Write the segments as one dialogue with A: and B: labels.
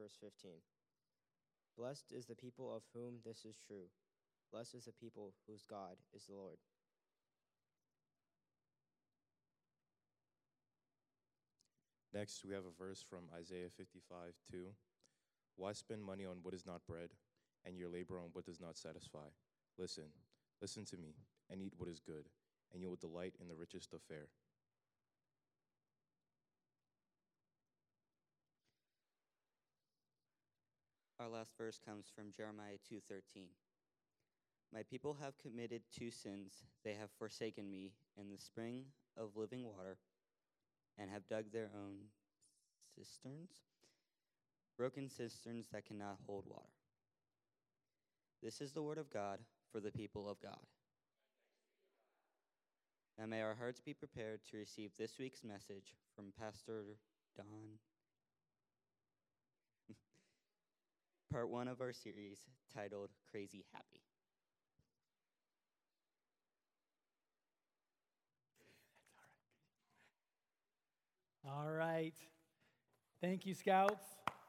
A: verse 15. Blessed is the people of whom this is true. Blessed is the people whose God is the Lord.
B: Next, we have a verse from Isaiah 55:2. Why spend money on what is not bread, and your labor on what does not satisfy? Listen to me, and eat what is good, and you will delight in the richest of fare.
C: Our last verse comes from Jeremiah 2:13. My people have committed two sins. They have forsaken me in the spring of living water and have dug their own cisterns, broken cisterns that cannot hold water. This is the word of God for the people of God. Now may our hearts be prepared to receive this week's message from Pastor Don. Part 1 of our series titled Crazy Happy.
D: All right. Thank you, Scouts.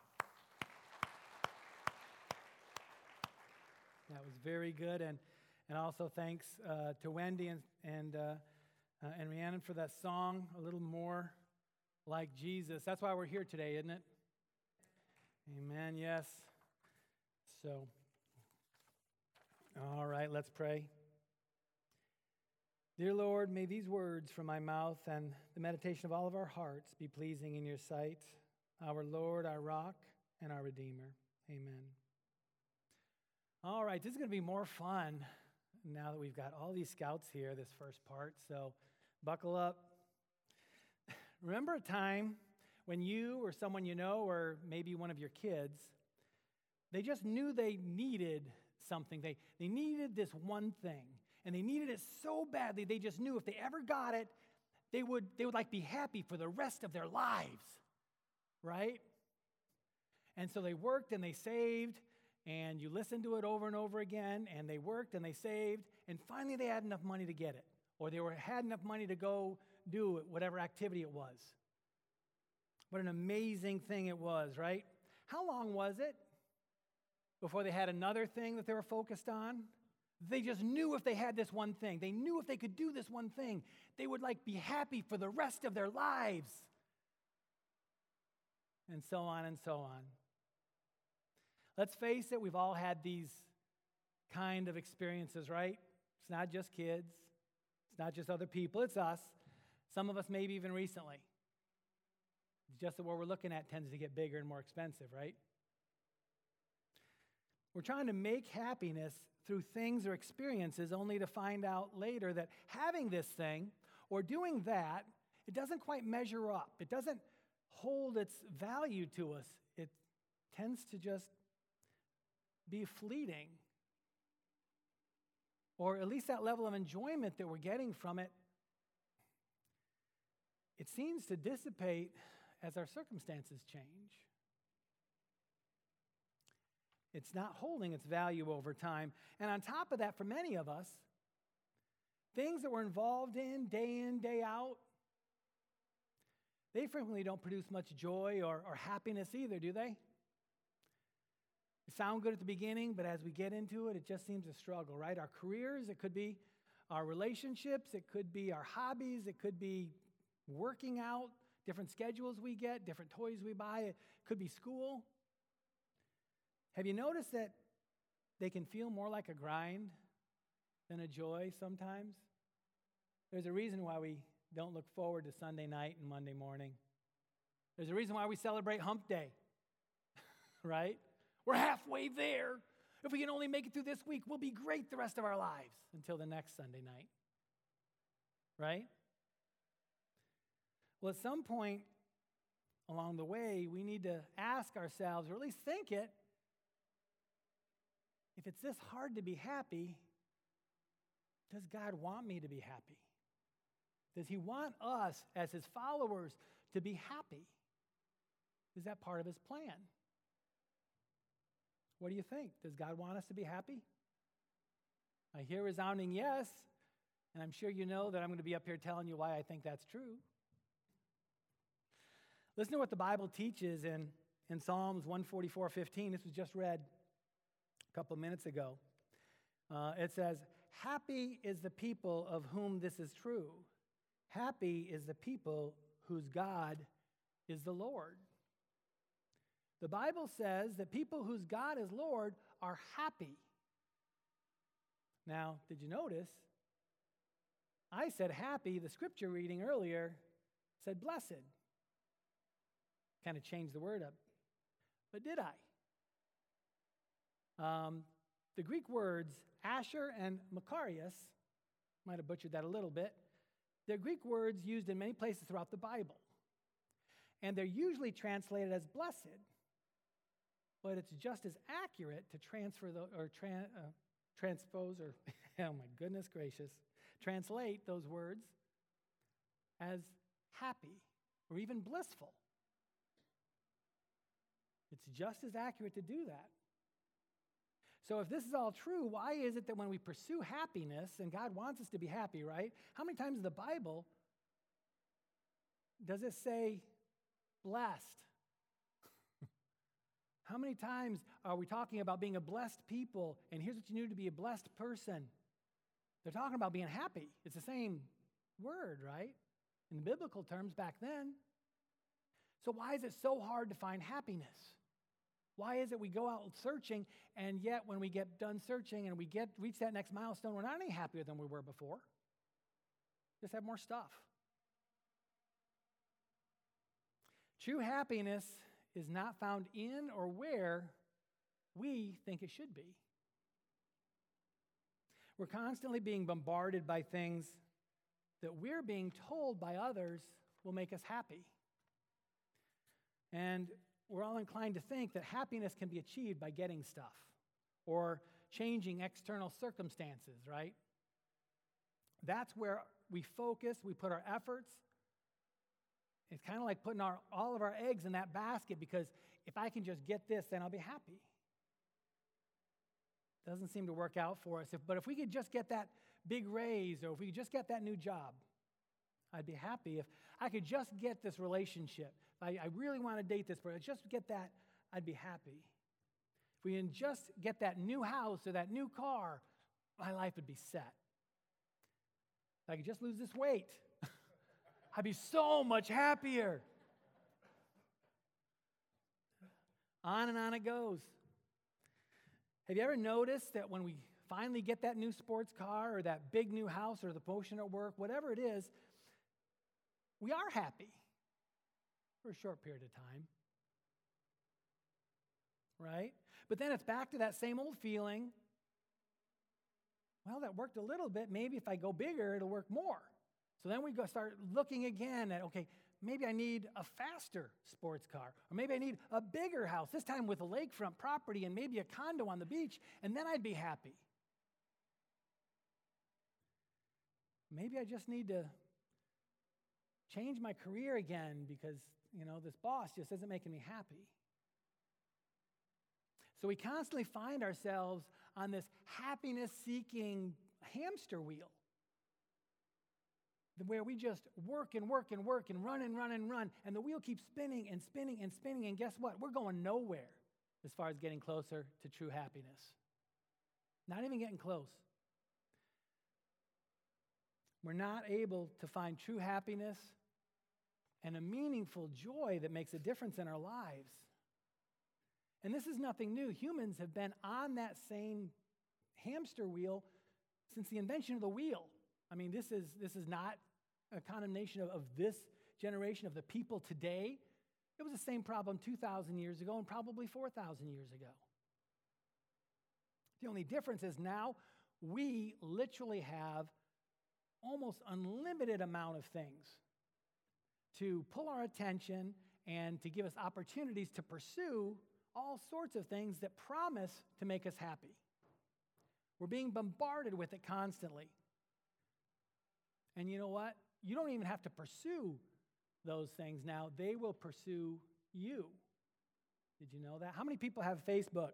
D: That was very good. And also thanks to Wendy and Rhiannon for that song, A Little More Like Jesus. That's why we're here today, isn't it? Amen, yes. So, all right, let's pray. Dear Lord, may these words from my mouth and the meditation of all of our hearts be pleasing in your sight, our Lord, our rock, and our Redeemer. Amen. All right, this is going to be more fun now that we've got all these scouts here, this first part, so buckle up. Remember a time when you or someone you know, or maybe one of your kids, they just knew they needed something. They needed this one thing, and they needed it so badly, they just knew if they ever got it, they would like be happy for the rest of their lives, right? And so they worked and they saved, and you listened to it over and over again, and they worked and they saved, and finally they had enough money to get it, or they had enough money to go do it, whatever activity it was. What an amazing thing it was, right? How long was it before they had another thing that they were focused on? They just knew if they had this one thing, they knew if they could do this one thing, they would like be happy for the rest of their lives. And so on and so on. Let's face it, we've all had these kind of experiences, right? It's not just kids. It's not just other people. It's us. Some of us maybe even recently. It's just that what we're looking at tends to get bigger and more expensive, right? We're trying to make happiness through things or experiences only to find out later that having this thing or doing that, it doesn't quite measure up. It doesn't hold its value to us. It tends to just be fleeting. Or at least that level of enjoyment that we're getting from it, it seems to dissipate as our circumstances change. It's not holding its value over time. And on top of that, for many of us, things that we're involved in, day out, they frequently don't produce much joy or happiness either, do they? They sound good at the beginning, but as we get into it, it just seems a struggle, right? Our careers, it could be our relationships, it could be our hobbies, it could be working out, different schedules we get, different toys we buy, it could be school. Have you noticed that they can feel more like a grind than a joy sometimes? There's a reason why we don't look forward to Sunday night and Monday morning. There's a reason why we celebrate Hump Day, right? We're halfway there. If we can only make it through this week, we'll be great the rest of our lives until the next Sunday night, right? Well, at some point along the way, we need to ask ourselves, or at least think it, if it's this hard to be happy, does God want me to be happy? Does he want us as his followers to be happy? Is that part of his plan? What do you think? Does God want us to be happy? I hear a resounding yes, and I'm sure you know that I'm going to be up here telling you why I think that's true. Listen to what the Bible teaches in in Psalms 144:15. This was just read a couple of minutes ago. It says, "Happy is the people of whom this is true. Happy is the people whose God is the Lord." The Bible says that people whose God is Lord are happy. Now, did you notice? I said happy. The scripture reading earlier said blessed. Kind of changed the word up. But did I? The Greek words Asher and Makarios, might have butchered that a little bit, they're Greek words used in many places throughout the Bible. And they're usually translated as blessed. But it's just as accurate to transpose or, oh my goodness gracious, translate those words as happy or even blissful. It's just as accurate to do that. So if this is all true, why is it that when we pursue happiness, and God wants us to be happy, right? How many times in the Bible does it say blessed? How many times are we talking about being a blessed people, and here's what you need to be a blessed person? They're talking about being happy. It's the same word, right? In biblical terms back then. So why is it so hard to find happiness? Why is it we go out searching, and yet when we get done searching and we reach that next milestone, we're not any happier than we were before? Just have more stuff. True happiness is not found in or where we think it should be. We're constantly being bombarded by things that we're being told by others will make us happy. And we're all inclined to think that happiness can be achieved by getting stuff or changing external circumstances, right? That's where we focus, we put our efforts. It's kind of like putting all of our eggs in that basket, because if I can just get this, then I'll be happy. Doesn't seem to work out for us. But if we could just get that big raise, or if we could just get that new job, I'd be happy. If I could just get this relationship, I really want to date this person, just get that, I'd be happy. If we can just get that new house or that new car, my life would be set. If I could just lose this weight, I'd be so much happier. On and on it goes. Have you ever noticed that when we finally get that new sports car or that big new house or the promotion at work, whatever it is, we are happy for a short period of time, right? But then it's back to that same old feeling. Well, that worked a little bit. Maybe if I go bigger, it'll work more. So then we go start looking again at, okay, maybe I need a faster sports car, or maybe I need a bigger house, this time with a lakefront property and maybe a condo on the beach, and then I'd be happy. Maybe I just need to change my career again because, this boss just isn't making me happy. So we constantly find ourselves on this happiness-seeking hamster wheel, where we just work and work and work and run and run and run, and the wheel keeps spinning and spinning and spinning, and guess what? We're going nowhere as far as getting closer to true happiness. Not even getting close. We're not able to find true happiness and a meaningful joy that makes a difference in our lives. And this is nothing new. Humans have been on that same hamster wheel since the invention of the wheel. I mean, this is not a condemnation of this generation, of the people today. It was the same problem 2,000 years ago and probably 4,000 years ago. The only difference is now we literally have almost unlimited amount of things to pull our attention and to give us opportunities to pursue all sorts of things that promise to make us happy. We're being bombarded with it constantly. And you know what? You don't even have to pursue those things now. They will pursue you. Did you know that? How many people have Facebook?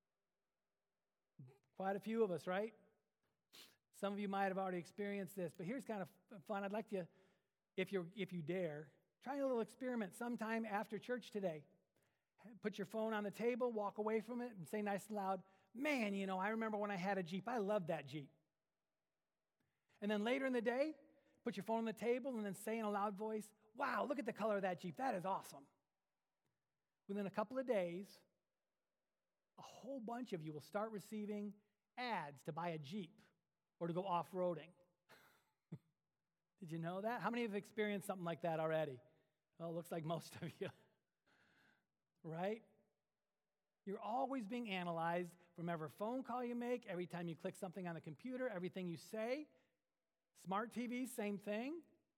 D: Quite a few of us, right? Some of you might have already experienced this, but here's kind of fun. I'd like you, if you dare, try a little experiment sometime after church today. put your phone on the table, walk away from it, and say nice and loud, man, I remember when I had a Jeep. I loved that Jeep. And then later in the day, put your phone on the table and then say in a loud voice, wow, look at the color of that Jeep. That is awesome. Within a couple of days, a whole bunch of you will start receiving ads to buy a Jeep or to go off-roading. Did you know that? How many have experienced something like that already? Well, it looks like most of you. Right? You're always being analyzed from every phone call you make, every time you click something on the computer, everything you say. Smart TV, same thing.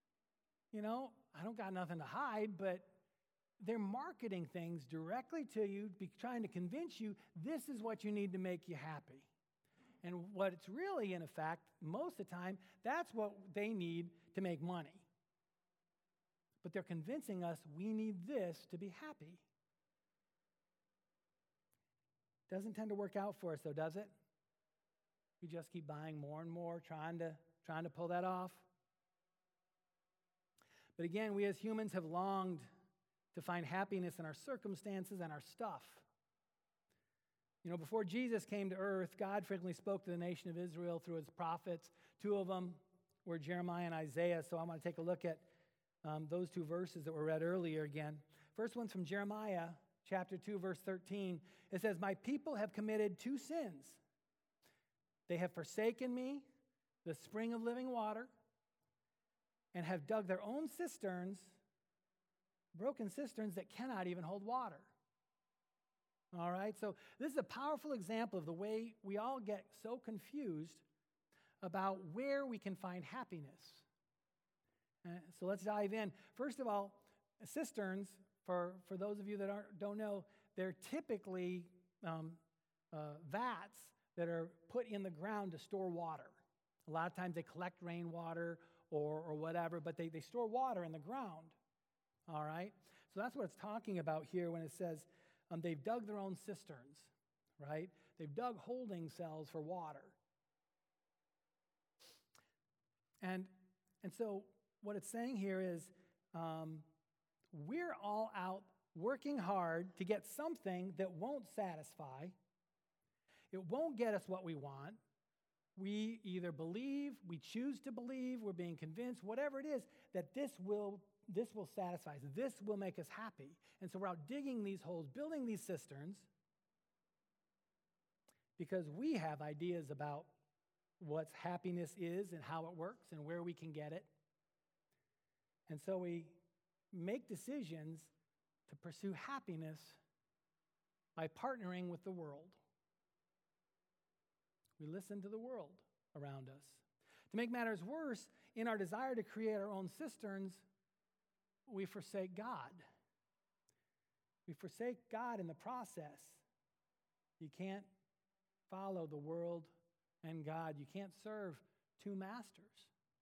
D: I don't got nothing to hide, but they're marketing things directly to you, trying to convince you this is what you need to make you happy. And what it's really, in effect, most of the time, that's what they need to make money. But they're convincing us we need this to be happy. Doesn't tend to work out for us, though, does it? We just keep buying more and more, trying to pull that off. But again, we as humans have longed to find happiness in our circumstances and our stuff. Before Jesus came to earth, God frequently spoke to the nation of Israel through his prophets. Two of them were Jeremiah and Isaiah, so I want to take a look at those two verses that were read earlier again. First one's from Jeremiah, chapter 2, verse 13. It says, my people have committed two sins. They have forsaken me, the spring of living water, and have dug their own cisterns, broken cisterns that cannot even hold water. All right, so this is a powerful example of the way we all get so confused about where we can find happiness. So let's dive in. First of all, cisterns, for those of you that don't know, they're typically vats that are put in the ground to store water. A lot of times they collect rainwater or whatever, but they store water in the ground. All right, so that's what it's talking about here when it says, they've dug their own cisterns, right? They've dug holding cells for water. And so what it's saying here is we're all out working hard to get something that won't satisfy. It won't get us what we want. We either believe, we choose to believe, we're being convinced, whatever it is, that this will satisfy us. This will make us happy. And so we're out digging these holes, building these cisterns, because we have ideas about what happiness is and how it works and where we can get it. And so we make decisions to pursue happiness by partnering with the world. We listen to the world around us. To make matters worse, in our desire to create our own cisterns, we forsake God. We forsake God in the process. You can't follow the world and God. You can't serve two masters.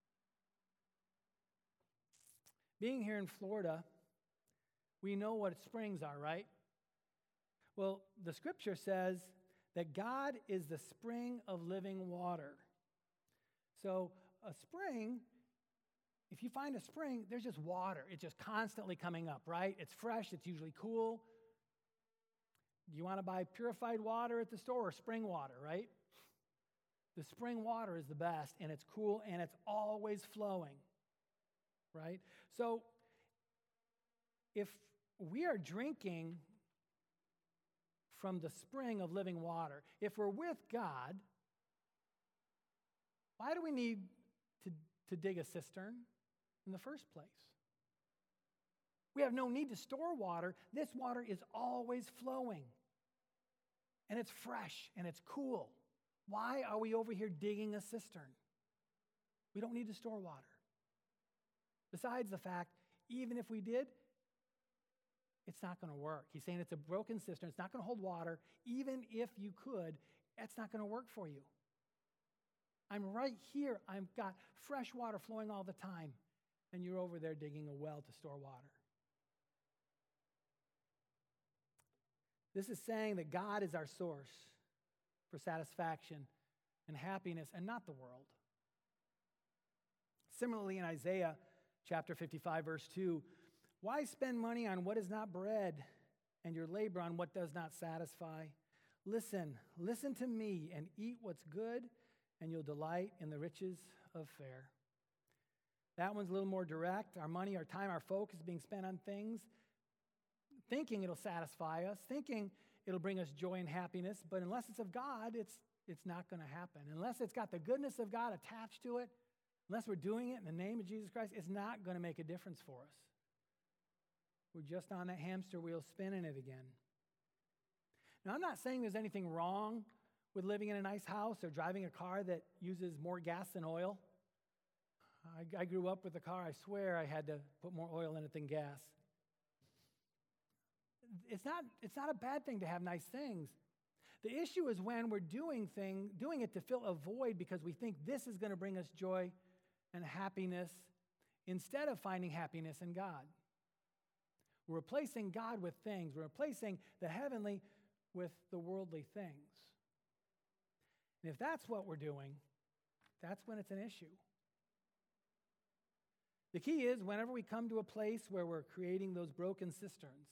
D: Being here in Florida, we know what springs are, right? Well, the scripture says that God is the spring of living water. So a spring, if you find a spring, there's just water. It's just constantly coming up, right? It's fresh. It's usually cool. Do you want to buy purified water at the store or spring water, right? The spring water is the best, and it's cool, and it's always flowing, right? So if we are drinking from the spring of living water, if we're with God, why do we need to dig a cistern in the first place? We have no need to store water. This water is always flowing, and it's fresh, and it's cool. Why are we over here digging a cistern? We don't need to store water. Besides the fact, even if we did, it's not going to work. He's saying it's a broken cistern. It's not going to hold water. Even if you could, that's not going to work for you. I'm right here. I've got fresh water flowing all the time, and you're over there digging a well to store water. This is saying that God is our source for satisfaction and happiness, and not the world. Similarly, in Isaiah chapter 55, verse 2, why spend money on what is not bread, and your labor on what does not satisfy. Listen to me and eat what's good, and you'll delight in the riches of fare. That one's a little more direct. Our money, our time, our focus is being spent on things, thinking it'll satisfy us, thinking it'll bring us joy and happiness, but unless it's of God, it's not going to happen. Unless it's got the goodness of God attached to it, unless we're doing it in the name of Jesus Christ, it's not going to make a difference for us. We're just on that hamster wheel spinning it again. Now, I'm not saying there's anything wrong with living in a nice house or driving a car that uses more gas than oil. I grew up with a car, I swear I had to put more oil in it than gas. It's not a bad thing to have nice things. The issue is when we're doing it to fill a void because we think this is going to bring us joy and happiness instead of finding happiness in God. We're replacing God with things. We're replacing the heavenly with the worldly things. And if that's what we're doing, that's when it's an issue. The key is whenever we come to a place where we're creating those broken cisterns,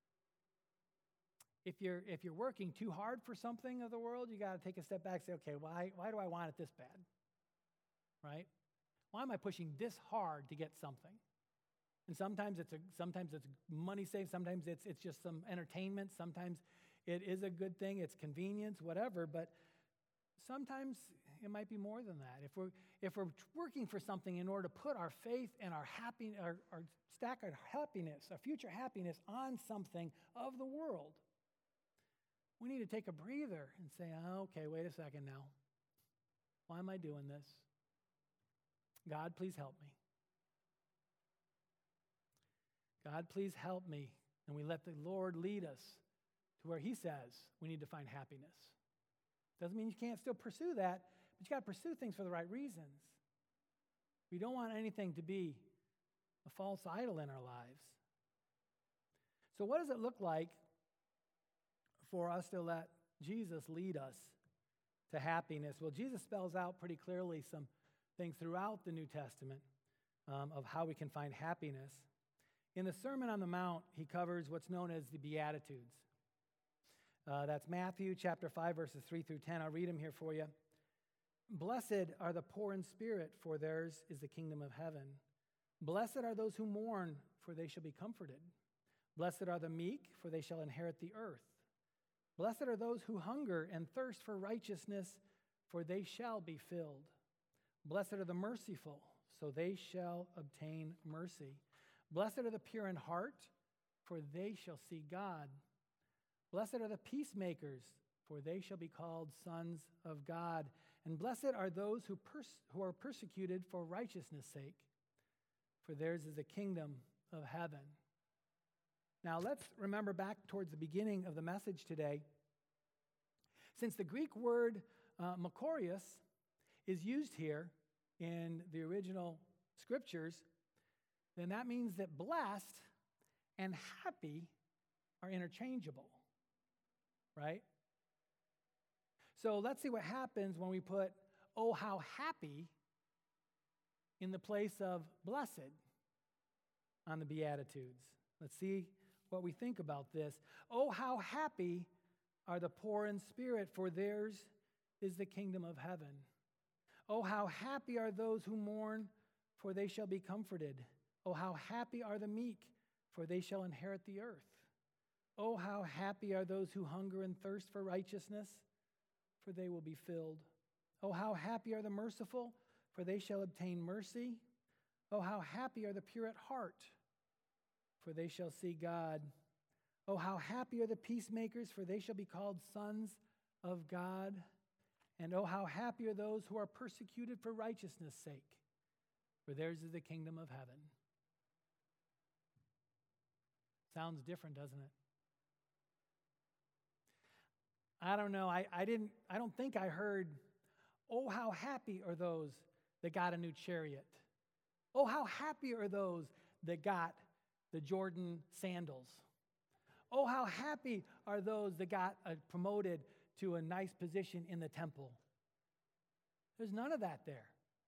D: if you're working too hard for something of the world, you got to take a step back and say, okay, why do I want it this bad? Right? Why am I pushing this hard to get something? And sometimes it's money saved, sometimes it's just some entertainment, sometimes it is a good thing, it's convenience, whatever, but sometimes it might be more than that. If we're working for something in order to put our faith and our stack our happiness, our future happiness on something of the world, we need to take a breather and say, okay, wait a second now. Why am I doing this? God, please help me. God, please help me. And we let the Lord lead us to where he says we need to find happiness. Doesn't mean you can't still pursue that, but you got to pursue things for the right reasons. We don't want anything to be a false idol in our lives. So what does it look like for us to let Jesus lead us to happiness? Well, Jesus spells out pretty clearly some things throughout the New Testament of how we can find happiness. In the Sermon on the Mount, he covers what's known as the Beatitudes. That's Matthew chapter 5, verses 3 through 10. I'll read them here for you. Blessed are the poor in spirit, for theirs is the kingdom of heaven. Blessed are those who mourn, for they shall be comforted. Blessed are the meek, for they shall inherit the earth. Blessed are those who hunger and thirst for righteousness, for they shall be filled. Blessed are the merciful, so they shall obtain mercy. Blessed are the pure in heart, for they shall see God. Blessed are the peacemakers, for they shall be called sons of God. And blessed are those who are persecuted for righteousness' sake, for theirs is the kingdom of heaven. Now let's remember back towards the beginning of the message today. Since the Greek word makarios is used here in the original scriptures, then that means that blessed and happy are interchangeable, right? So let's see what happens when we put, oh, how happy in the place of blessed on the Beatitudes. Let's see what we think about this. Oh, how happy are the poor in spirit, for theirs is the kingdom of heaven. Oh, how happy are those who mourn, for they shall be comforted. Oh, how happy are the meek, for they shall inherit the earth. Oh, how happy are those who hunger and thirst for righteousness, for they will be filled. Oh, how happy are the merciful, for they shall obtain mercy. Oh, how happy are the pure at heart, for they shall see God. Oh, how happy are the peacemakers, for they shall be called sons of God. And oh, how happy are those who are persecuted for righteousness' sake, for theirs is the kingdom of heaven. Sounds different, doesn't it? I don't know. I don't think I heard, oh, how happy are those that got a new chariot. Oh, how happy are those that got the Jordan sandals. Oh, how happy are those that got promoted to a nice position in the temple. There's none of that there.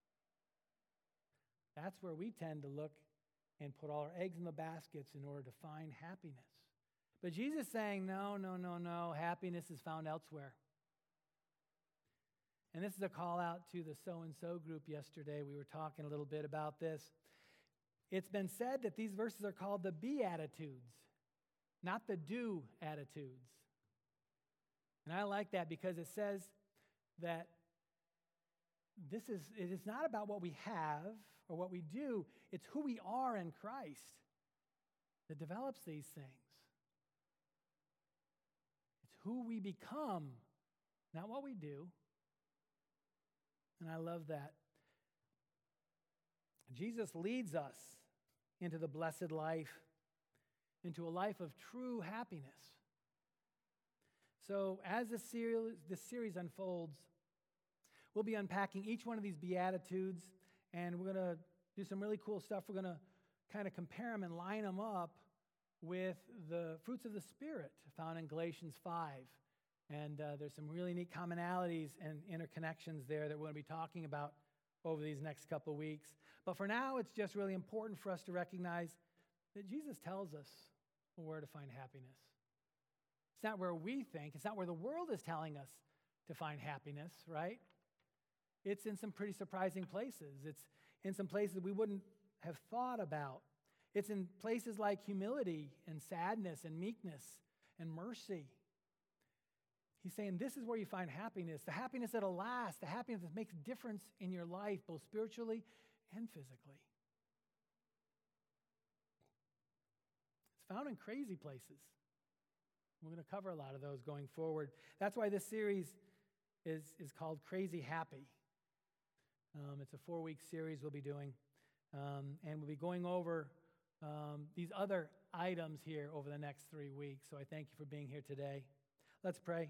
D: That's where we tend to look and put all our eggs in the baskets in order to find happiness. But Jesus is saying, no, no, no, no. Happiness is found elsewhere. And this is a call out to the so-and-so group yesterday. We were talking a little bit about this. It's been said that these verses are called the Beatitudes, not the do attitudes. And I like that because it says that it is not about what we have or what we do. It's who we are in Christ that develops these things. It's who we become, not what we do. And I love that. Jesus leads us into the blessed life, into a life of true happiness. So as this series unfolds, we'll be unpacking each one of these Beatitudes, and we're going to do some really cool stuff. We're going to kind of compare them and line them up with the fruits of the Spirit found in Galatians 5. And there's some really neat commonalities and interconnections there that we're going to be talking about over these next couple of weeks. But for now, it's just really important for us to recognize that Jesus tells us where to find happiness. It's not where we think. It's not where the world is telling us to find happiness, right? It's in some pretty surprising places. It's in some places we wouldn't have thought about. It's in places like humility and sadness and meekness and mercy. He's saying this is where you find happiness, the happiness that'll last, the happiness that makes a difference in your life, both spiritually and physically. It's found in crazy places. We're going to cover a lot of those going forward. That's why this series is called Crazy Happy. It's a 4-week series we'll be doing, and we'll be going over these other items here over the next 3 weeks. So I thank you for being here today. Let's pray.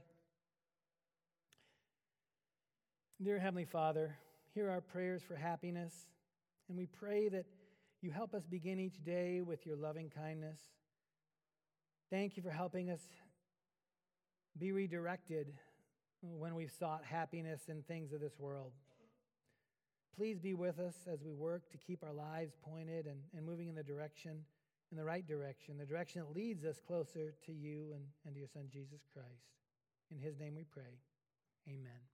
D: Dear Heavenly Father, hear our prayers for happiness, and we pray that you help us begin each day with your loving kindness. Thank you for helping us be redirected when we've sought happiness in things of this world. Please be with us as we work to keep our lives pointed and moving in the right direction, the direction that leads us closer to you and to your Son, Jesus Christ. In his name we pray. Amen.